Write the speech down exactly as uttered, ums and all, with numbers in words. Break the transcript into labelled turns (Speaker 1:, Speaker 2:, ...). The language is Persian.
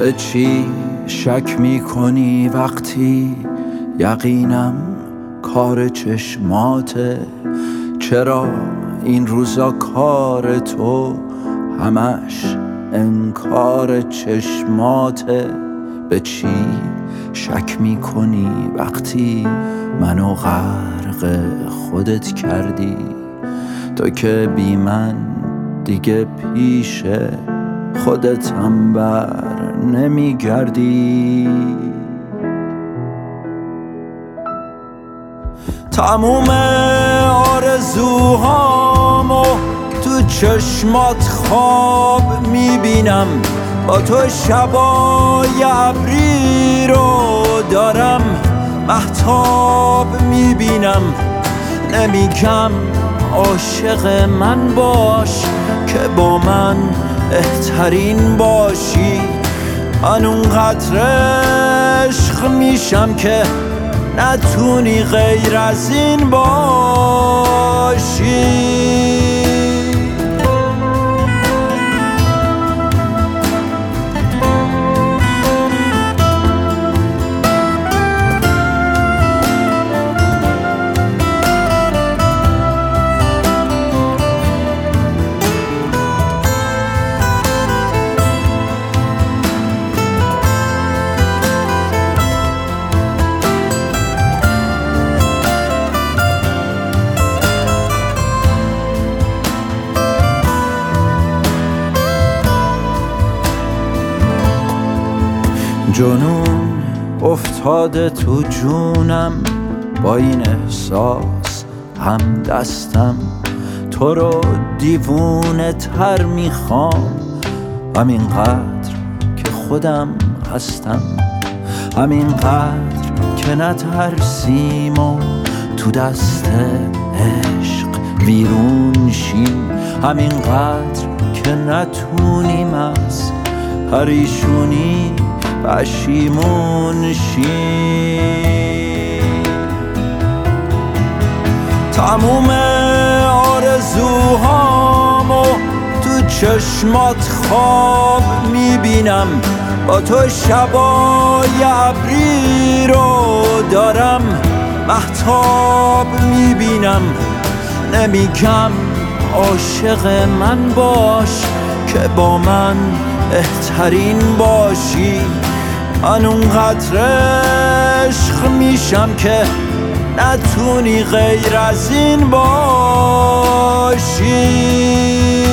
Speaker 1: به چی شک میکنی وقتی یقینم کار چشماته؟ چرا این روزا کار تو همش انکار چشماته؟ به چی شک میکنی وقتی منو غرق خودت کردی؟ تو که بی من دیگه پیش خودت هم بر نمیگردی. تموم آرزوهامو تو چشمات خواب میبینم، با تو شبای ابری رو دارم مهتاب میبینم. نمیگم عاشق من باش که با من بهترین باشی، من اونقدر عشق میشم که نتونی غیر از این باشی. جنون افتاده تو جونم، با این احساس هم دستم تو رو دیوونه تر میخوام. همینقدر که خودم هستم، همینقدر که نترسیم و تو دست عشق ویرون شیم، همینقدر که نتونیم از پریشونی پشیمون شیم. تموم آرزوهامو تو چشمات خواب میبینم، با تو شبای ابری رو دارم مهتاب میبینم. نمیگم عاشق من باش که با من بهترین باشی، من اونقدر عشق میشم که نتونی غیر از این باشی.